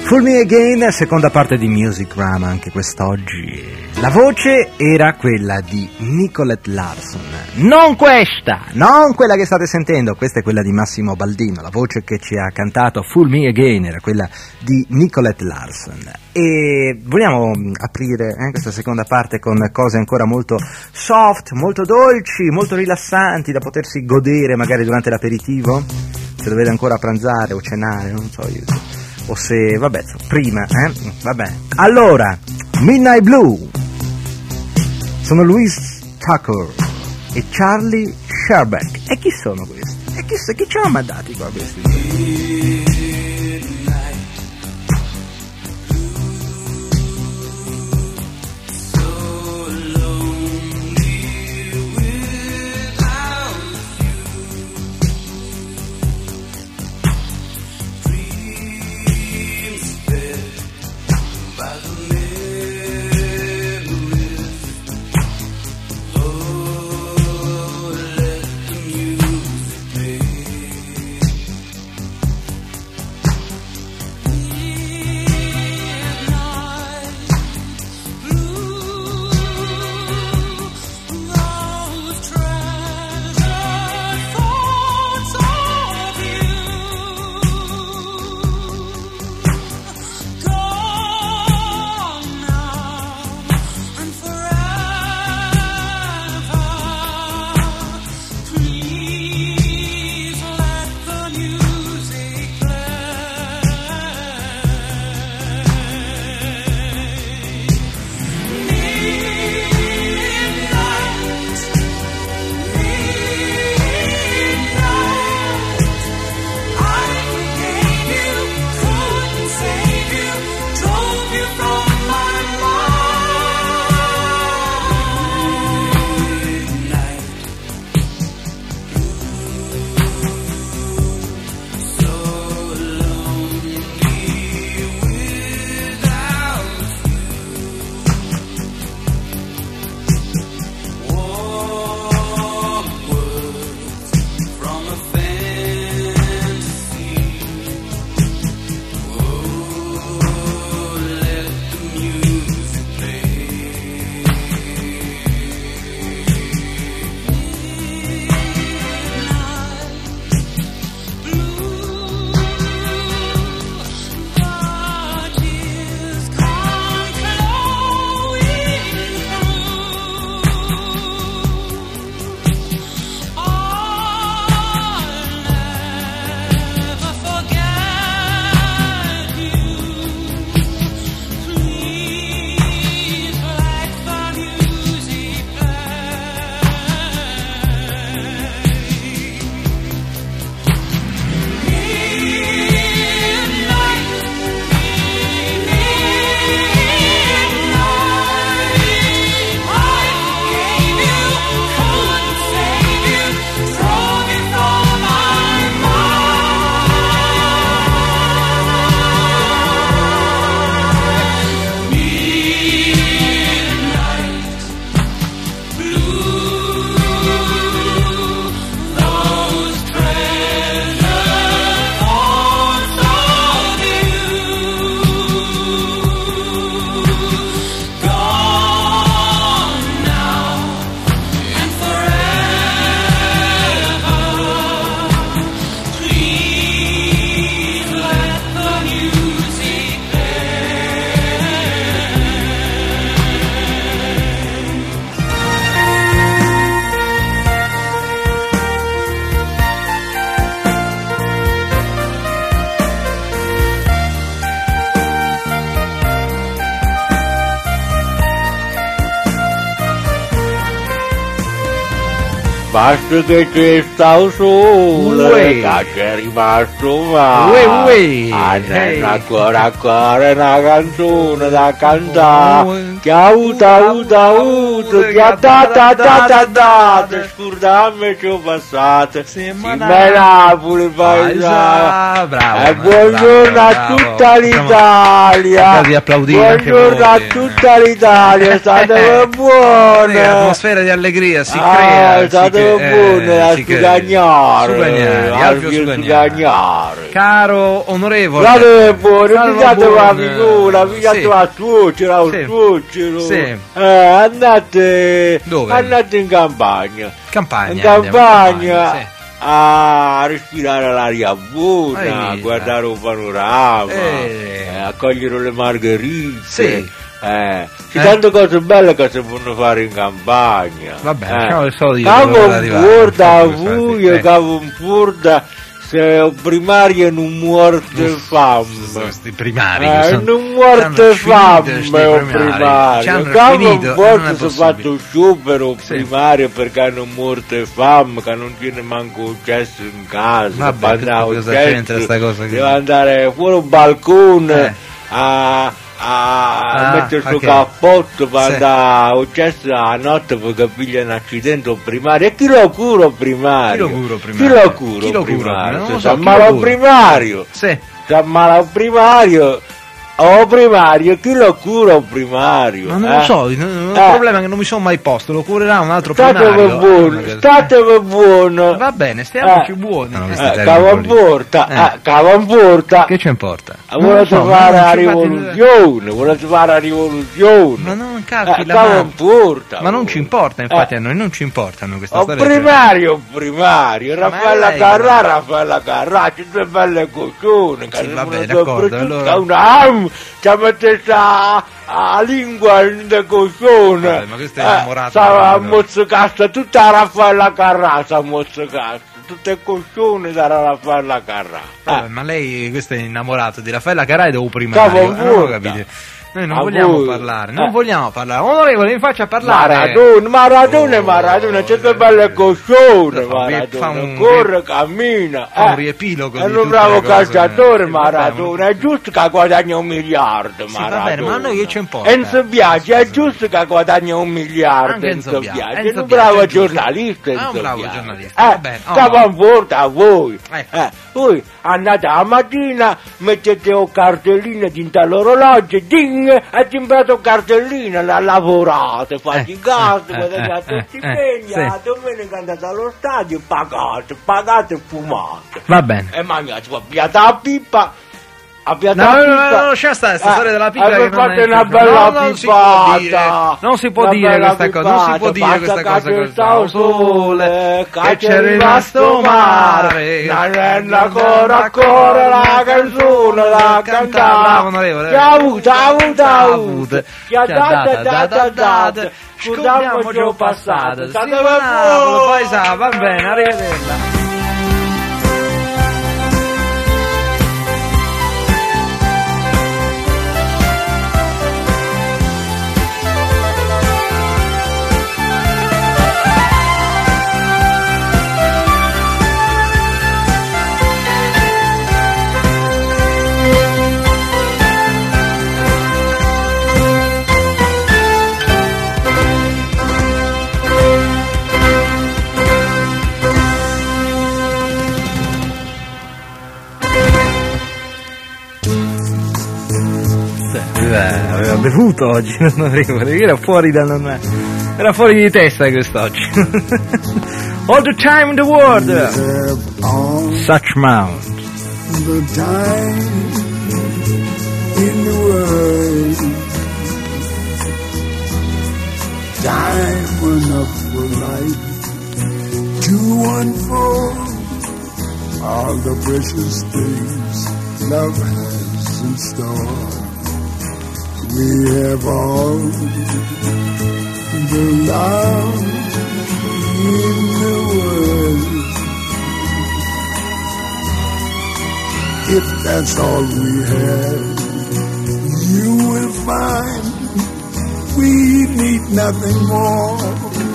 Fool Me Again, seconda parte di Musicgram anche quest'oggi. La voce era quella di Nicolette Larson, non quella che state sentendo, questa è quella di Massimo Baldino, la voce che ci ha cantato Fool Me Again era quella di Nicolette Larson. E vogliamo aprire questa seconda parte con cose ancora molto soft, molto dolci, molto rilassanti da potersi godere magari durante l'aperitivo, se dovete ancora pranzare o cenare, non so io. O se, vabbè, prima, vabbè. Allora, Midnight Blue. Sono Louis Tucker e Charlie Sherbeck. E chi sono questi? E chi ce l'hanno mandati qua questi? Basta che ci sta il sole, che c'è rimasto male. Ancora una canzone da cantare, che auta, che ha ta, scordammi ci ho passato, in Napoli paesano. E buongiorno a tutta l'Italia, buongiorno a tutta l'Italia, state buone. Atmosfera di allegria si crea. State Alfio Sugagnare. Caro onorevole, guardate buono, pigliate la figura, pigliate la suocera, un suocero. Andate in campagna. In campagna. A respirare l'aria buona, a guardare un panorama, a cogliere le margherite. Ci tante cose belle che si possono fare in campagna. Vabbè, lasciamo il solito. Cavo un furda, se primarie non muorte fame. Questi primari non muorte fame o primario. Cavo un furda si è fatto sciopero primario perché hanno muorte fame, che non tiene manco un cesso in casa. Vabbè, cosa c'entra sta cosa? Deve andare fuori un balcone a mettere sul cappotto per andare a cesso a notte perché piglia un accidente primario. E chi lo cura primario? Chi lo cura primario? Si ammala un primario. Si ammala un primario. O primario, chi lo cura un primario? Ma non lo so, il problema è che non mi sono mai posto, lo curerà un altro primario. Statevi buono. Va bene, stiamoci buoni. Cavo in porta. Che ci importa? Volete fare la rivoluzione, Ma non calchi la mano. Porta. Ma non ci importa, infatti a noi non ci importano queste storie. Primario, Raffaella Carrà, c'è due belle coccione. Va bene, d'accordo, allora. Ci ha messo la lingua in coccione. Ma questo è innamorato. Stava mozzicasta tutta Raffaella Carrà, tutte coccione da Raffaella Carrà. Ma lei, questo è innamorato di Raffaella Carrà e devo primario. Non ho capito. Noi non vogliamo parlare. Onorevole, mi faccia parlare. Maradona, c'è che belle coccione, Maradona. Corre, cammina. È un riepilogo è un bravo calciatore, Maradona. È giusto che guadagna 1 miliardo, Maradona. Va bene, ma a noi che ci importa? Enzo Biagi, è giusto che guadagna 1 miliardo. Enzo Biagi. È un bravo giornalista. Va bene. Stava in porta a voi. Voi andate la mattina, mettete un cartellino dinto all'orologio, ding, ha timbrato un cartellino, l'ha lavorato, faticato, guadagnato stipendio, la domenica andate allo stadio, pagate e fumate. Va bene. E mangiate, pigliate la pipa. No, lascia stare questa storia della pippa che non è una bella pippata. Non si può dire questa cosa, non si può dire questa cosa col sole che c'è rimasto mare, ancora la canzone la cantava. Scordiamoci il passato, poi sa, va bene, arrivederla. Aveva bevuto oggi, era fuori di testa quest'oggi. All the time in the world, such mount. The time in the world, time enough for life to unfold all the precious things love has in store. We have all the love in the world. If that's all we have, you will find we need nothing more.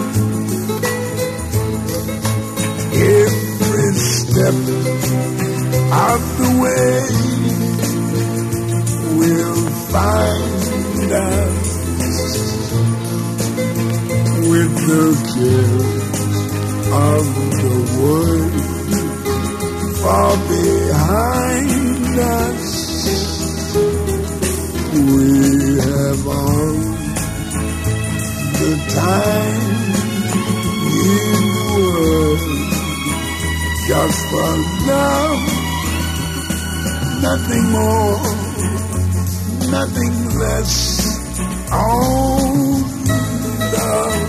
Every step of the way will find us with the cares of the world far behind us. We have all the time in the world. just for love, nothing more, nothing less. Oh, love.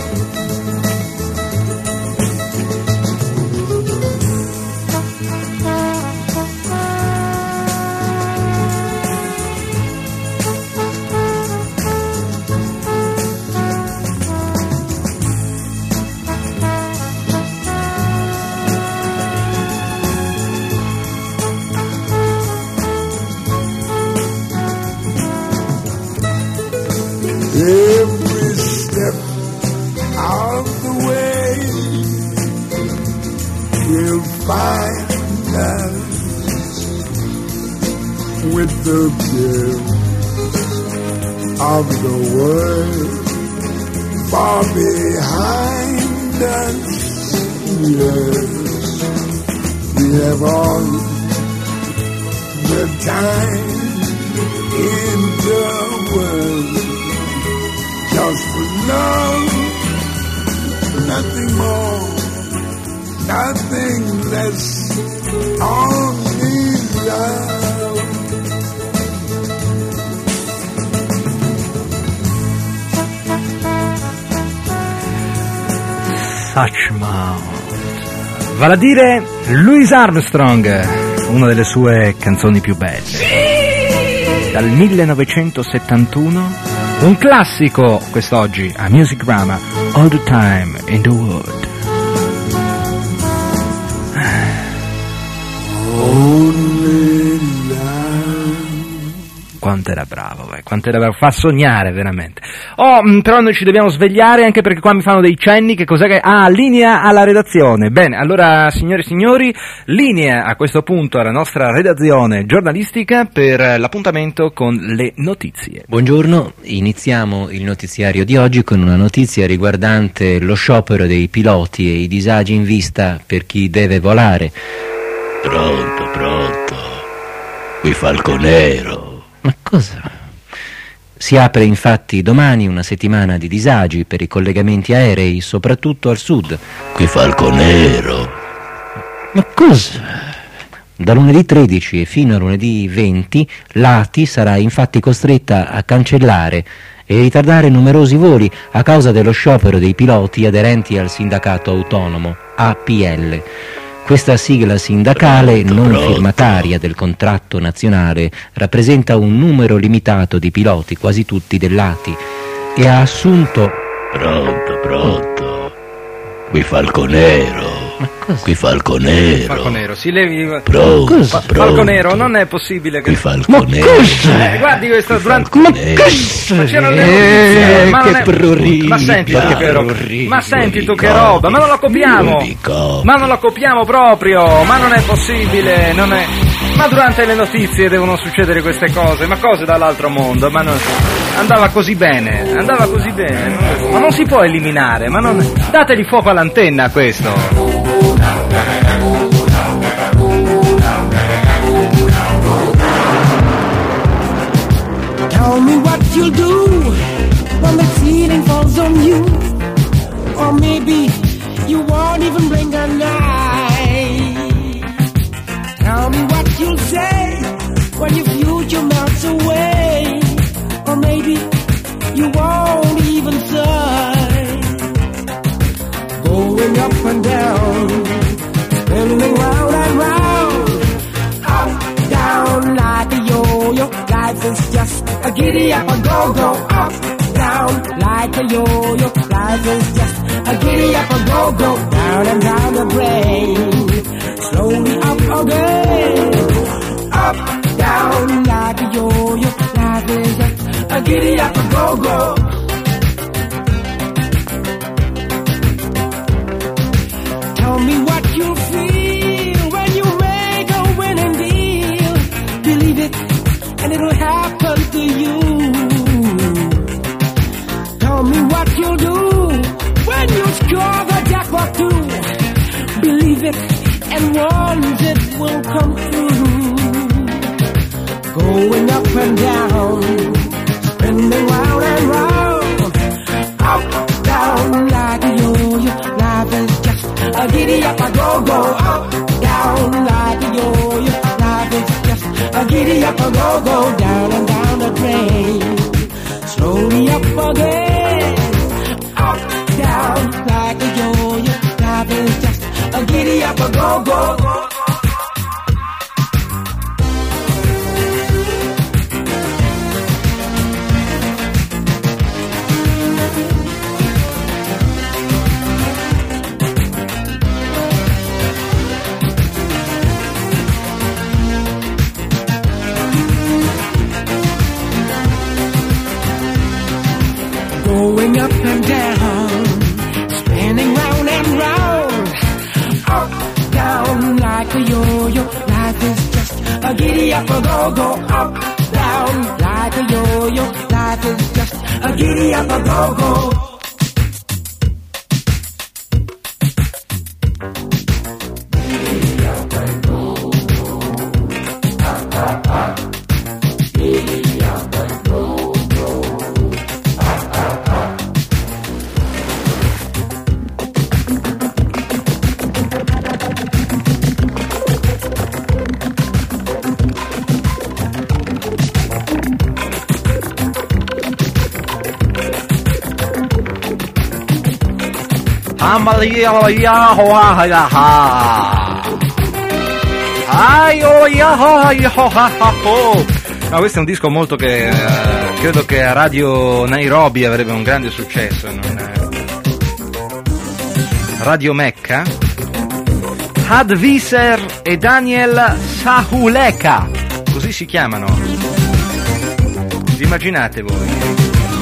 Every step of the way will find us with the gift of the world far behind us. Yes, we have all the time in the world. Just for love, nothing more, nothing less, only love. Such Mouth. Vale a dire Louis Armstrong, una delle sue canzoni più belle. Dal 1971. Un classico quest'oggi a Musicrama, All the Time in the World. Quanto era bravo, quanto era bravo, fa sognare veramente. Però noi ci dobbiamo svegliare, anche perché qua mi fanno dei cenni. Che cos'è che... linea alla redazione. Bene, allora signore e signori, linea a questo punto alla nostra redazione giornalistica per l'appuntamento con le notizie. Buongiorno, iniziamo il notiziario di oggi con una notizia riguardante lo sciopero dei piloti e i disagi in vista per chi deve volare. Pronto, qui Falconero. Ma cosa? Si apre infatti domani una settimana di disagi per i collegamenti aerei, soprattutto al sud. Qui Falconero. Ma cosa? Da lunedì 13 e fino a lunedì 20 l'ATI sarà infatti costretta a cancellare e ritardare numerosi voli a causa dello sciopero dei piloti aderenti al sindacato autonomo, APL. Questa sigla sindacale non firmataria del contratto nazionale rappresenta un numero limitato di piloti, quasi tutti dell'ATI, e ha assunto... Pronto, qui Falconero. Ma cosa? Qui Falconero. Falconero, si levi... Pronto. Falconero, non è possibile che... Qui Falconero. Ma cosa? Guardi questo durante... Ma cosa? Ma c'erano le notizie, ma che non è... prurito. Ma senti tu che roba. Ma senti tu che roba, ma non la copiamo. Ma non la copiamo proprio, ma non è possibile, non è... Ma durante le notizie devono succedere queste cose, ma cose dall'altro mondo, ma non... Andava così bene, ma non si può eliminare, ma non... Dategli fuoco all'antenna a questo. Tell me what you'll do when the feeling falls on you, or maybe you won't even blink an eye. Tell me what you'll say when your future melts away, or maybe you won't even sigh. Going up and down, spinning round and round, up, down like a yo-yo. Life is just a giddy up and go, up, down like a yo-yo. Life is just a giddy up and go, down and down the drain. Slowly up again, up, down like a yo-yo. Life is just a giddy up and go. Tell me what you feel when you make a winning deal. Believe it, and it'll happen to you. Tell me what you'll do when you score the jackpot too. Believe it, and once it will come true. Going up and down, spinning round and round, up, down like a yo-yo. Life is just a giddy up, a go, up, down down like a yo-yo. Life is just a giddy up a go-go, down and down the drain. Slowly up again, up, down like a yo-yo. Life is just a giddy up a go-go. Going up and down, spinning round and round, up, down like a yo-yo. Life is just a giddy up a go-go, up, down like a yo-yo. Life is just a giddy up a go-go. Giddy up and go-go, giddy up and go-go. Ma questo è un disco molto che credo che a Radio Nairobi avrebbe un grande successo, Radio Mecca. Hadviser e Daniel Sahuleka, così si chiamano. Vi immaginate voi?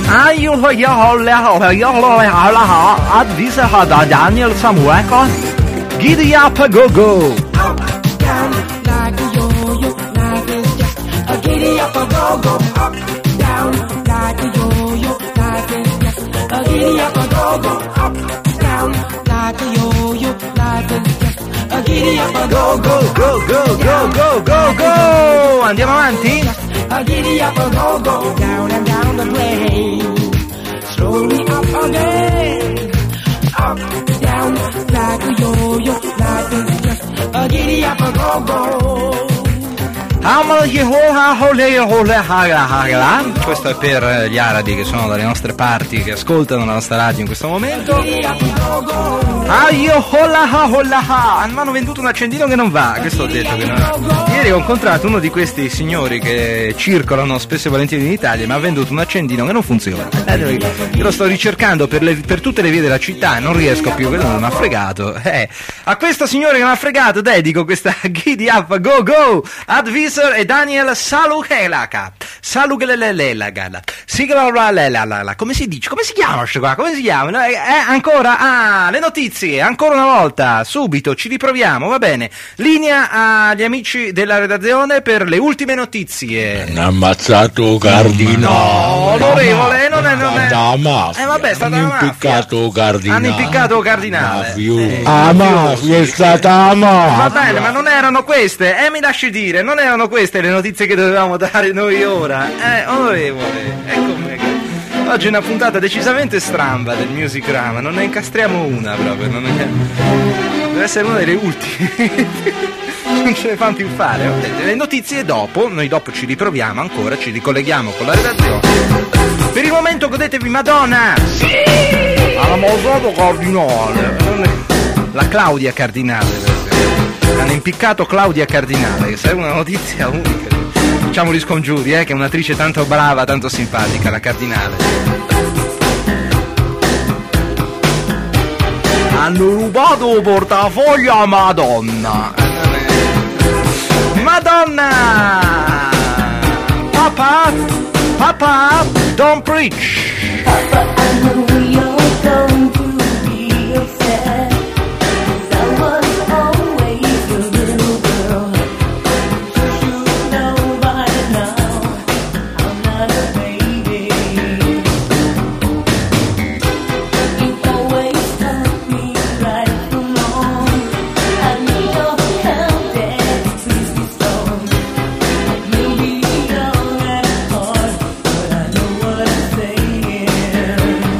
Daniel Samueka, giddy up, go go. Up, down, like a yo-yo. Life is just a giddy up, a go go. Up, down, like a yo-yo. Life is just a giddy up, a go go. Up, down, like a yo-yo. Life is just a giddy up, a go go. Go go go go go go. Andiamo avanti. A giddy up, a go go. Down and down the drain. Slowly up again, up, down, like a yo-yo. Life is just a giddy up a go-go. Questo è per gli arabi che sono dalle nostre parti, che ascoltano la nostra radio in questo momento. Mi hanno venduto un accendino che non va, questo ho detto che non va. Ieri ho incontrato uno di questi signori che circolano spesso e volentieri in Italia, ma ha venduto un accendino che non funziona. Io lo sto ricercando per tutte le vie della città e non riesco più, quello non mi ha fregato. A questo signore che mi ha fregato dedico questa Giddy Up Go Go Advisor e Daniel Salukelaka. Come si dice? Come si chiama questo qua? Come si chiama? Ancora? Le notizie, ancora una volta, subito, ci riproviamo, va bene. Linea agli amici della redazione per le ultime notizie. Hanno ammazzato Cardinale. No, onorevole, non è. Vabbè, è stata hanno impiccato Cardinale. Hanno impiccato Cardinale. Mafia è stata mafia. Va bene, ma non erano queste, mi lasci dire, non erano queste le notizie che dovevamo dare noi ora. Onorevole, eccomi. Oggi è una puntata decisamente stramba del Music Rama, non ne incastriamo una proprio, deve essere una delle ultime. Non ce ne fanno più fare. Le notizie dopo, noi dopo ci riproviamo ancora, ci ricolleghiamo con la redazione. Per il momento godetevi Madonna. Sì! Hanno usato Cardinale. La Claudia Cardinale. Hanno impiccato Claudia Cardinale, che sarebbe una notizia unica. Facciamo gli scongiuri, che è un'attrice tanto brava, tanto simpatica, la Cardinale. Hanno rubato il portafoglio a Madonna. Madonna! Papa, don't preach! Papa, I know you're going to be upset. I was always your little girl. You should know by now I'm not a baby. You always taught me right from wrong. I need your help, Dad, please be strong. Maybe young at heart, but I know what I'm saying.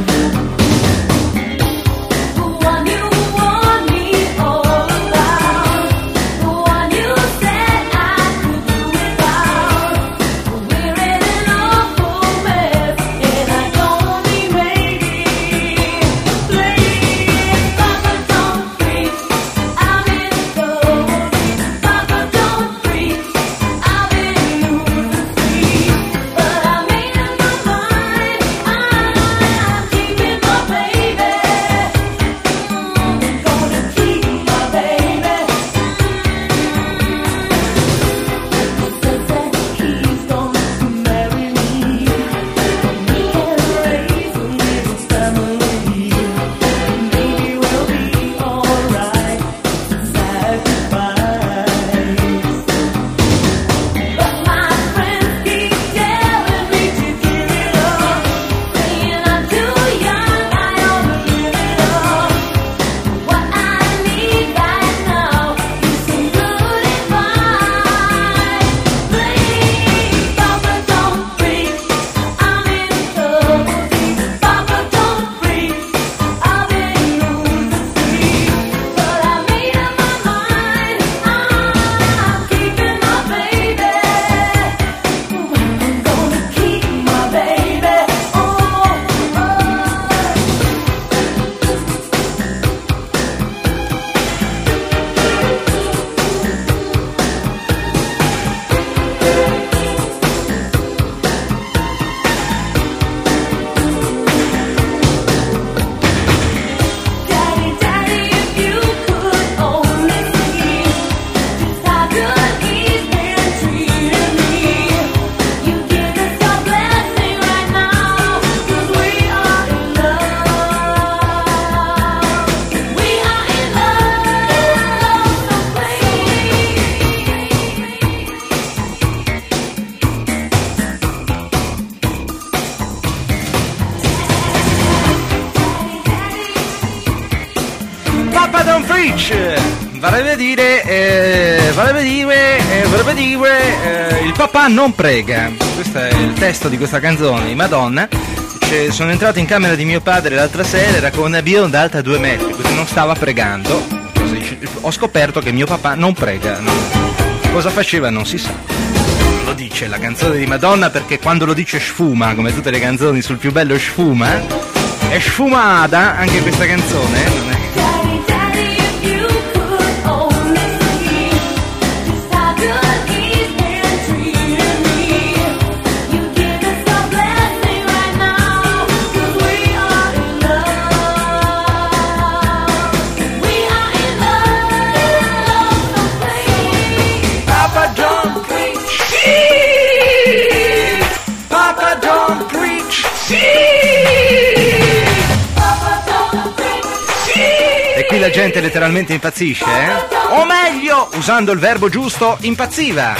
preach! Vorrebbe dire, il papà non prega. Questo è il testo di questa canzone di Madonna. Sono entrato in camera di mio padre l'altra sera, era con una bionda alta 2 metri, quindi non stava pregando. Ho scoperto che mio papà non prega. Cosa faceva non si sa. Lo dice la canzone di Madonna, perché quando lo dice sfuma, come tutte le canzoni sul più bello sfuma, è sfumata anche questa canzone, non è? La gente letteralmente impazzisce, o meglio, usando il verbo giusto, impazziva.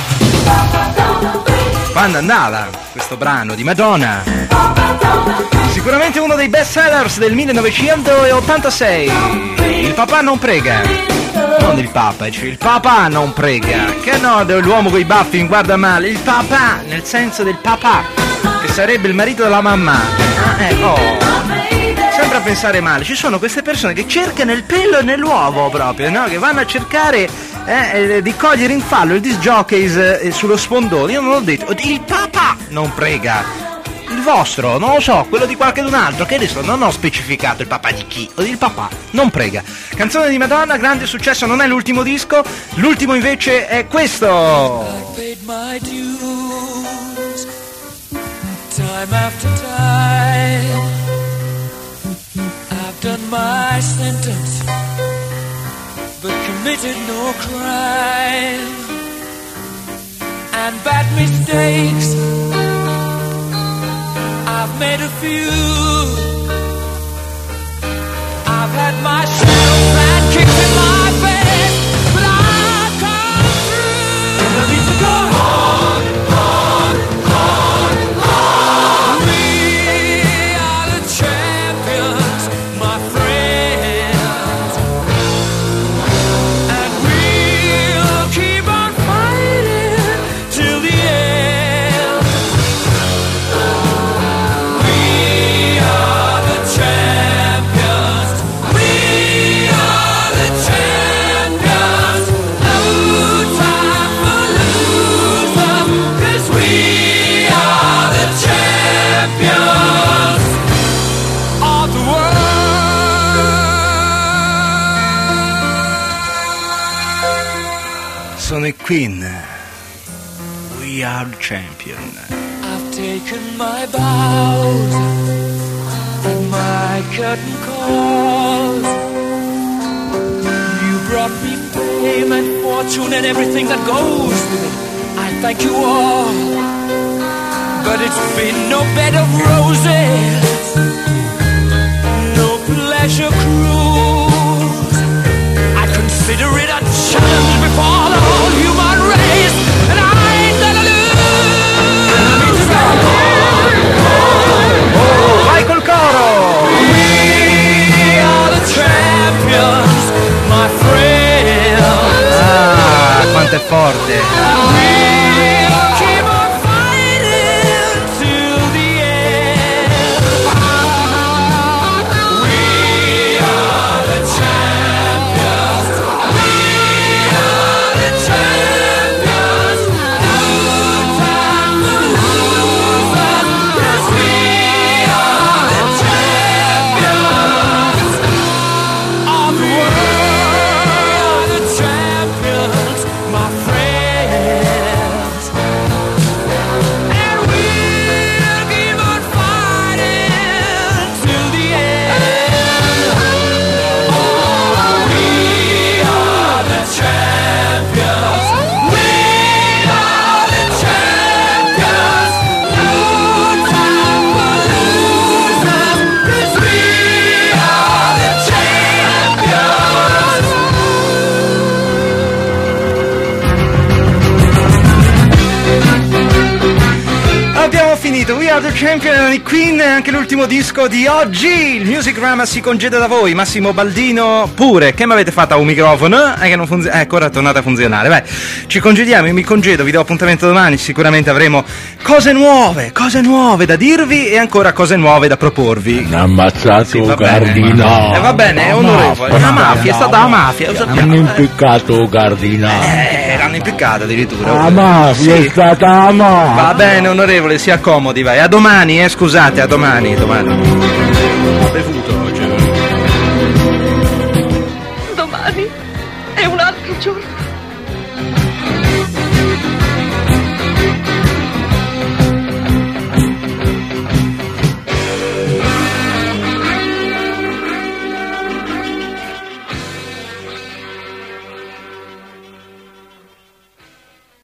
Quando andava questo brano di Madonna? Sicuramente uno dei best sellers del 1986. Il papà non prega. Non il papa, il papà non prega. Che no, l'uomo coi baffi mi guarda male. Il papà, nel senso del papà, che sarebbe il marito della mamma. Sempre a pensare male. Ci sono queste persone che cercano il pelo nell'uovo proprio, no? Che vanno a cercare di cogliere in fallo il disc jockeys sullo spondone. Io non l'ho detto. Il papà non prega. Il vostro, non lo so, quello di qualcun altro, che adesso non ho specificato il papà di chi. Il papà non prega. Canzone di Madonna, grande successo, non è l'ultimo disco. L'ultimo invece è questo. I paid my dues, time after time. I've done my sentence, but committed no crime. And bad mistakes, I've made a few. I've had my shadows and kicks in my face, but I've come through. And the beats are going on, on, on, on. We are the champions, my friends, and we'll keep on fighting till the end. We are the champions, we are the champions. No time for losers, 'cause we are the champions of the world. Sono i Queen. We are champion. I've taken my vows and my curtain calls. You brought me fame and fortune and everything that goes with it. I thank you all, but it's been no bed of roses, no pleasure cruise. I consider it a challenge before the whole human race, and I ain't gonna lose. Vai col coro! We are the champions, my friends. Ah, quanto è forte! We'll keep on fighting till the end. We are the champions. We are the abbiamo finito. We Are The Champion di Queen, anche l'ultimo disco di oggi. Il Musicrama si congeda da voi. Massimo Baldino pure. Che mi avete fatto a un microfono? Che non funziona. Ecco, ora è tornata a funzionare. Vai, ci congediamo, io mi congedo, vi do appuntamento domani. Sicuramente avremo cose nuove da dirvi e ancora cose nuove da proporvi. Un ammazzato Cardinale. Va bene, è onorevole. La mafia, è stata la mafia. Hanno impiccato Cardinale. L'hanno impiccato addirittura. La mafia è stata la mafia. Va bene, onorevole, si accomodi, vai. A domani, scusate, a domani. Ho bevuto oggi. Domani è un altro giorno.